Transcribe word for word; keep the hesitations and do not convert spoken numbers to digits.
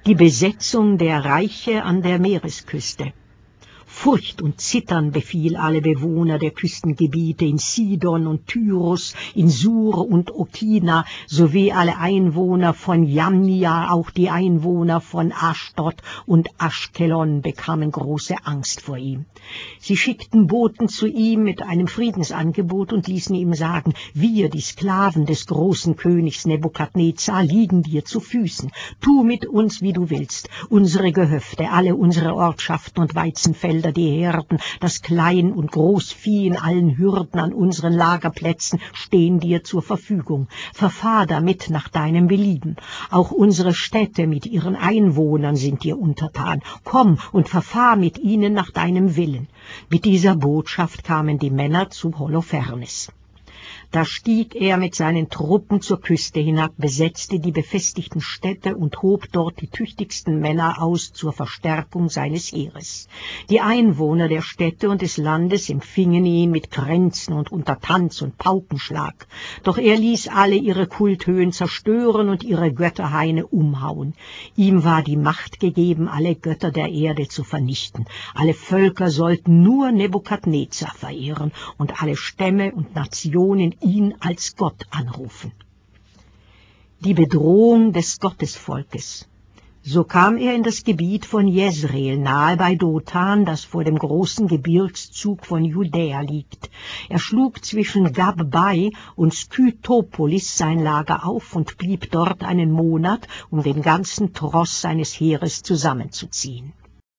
Die Besetzung der Reiche an der Meeresküste. Furcht und Zittern befiel alle Bewohner der Küstengebiete in Sidon und Tyrus, in Sur und Okina, sowie alle Einwohner von Jamnia, auch die Einwohner von Aschdod und Aschkelon bekamen große Angst vor ihm. Sie schickten Boten zu ihm mit einem Friedensangebot und ließen ihm sagen, wir, die Sklaven des großen Königs Nebukadnezar, liegen dir zu Füßen. Tu mit uns, wie du willst. Unsere Gehöfte, alle unsere Ortschaften und Weizenfelder, die Herden, das Klein- und Großvieh in allen Hürden an unseren Lagerplätzen stehen dir zur Verfügung. Verfahr damit nach deinem Belieben. Auch unsere Städte mit ihren Einwohnern sind dir untertan. Komm und verfahr mit ihnen nach deinem Willen. Mit dieser Botschaft kamen die Männer zu Holofernes. Da stieg er mit seinen Truppen zur Küste hinab, besetzte die befestigten Städte und hob dort die tüchtigsten Männer aus zur Verstärkung seines Heeres. Die Einwohner der Städte und des Landes empfingen ihn mit Kränzen und unter Tanz und Paukenschlag. Doch er ließ alle ihre Kulthöhen zerstören und ihre Götterhaine umhauen. Ihm war die Macht gegeben, alle Götter der Erde zu vernichten. Alle Völker sollten nur Nebukadnezar verehren und alle Stämme und Nationen ihn als Gott anrufen. Die Bedrohung des Gottesvolkes. So kam er in das Gebiet von Jezreel, nahe bei Dothan, das vor dem großen Gebirgszug von Judäa liegt. Er schlug zwischen Gabbai und Skytopolis sein Lager auf und blieb dort einen Monat, um den ganzen Tross seines Heeres zusammenzuziehen.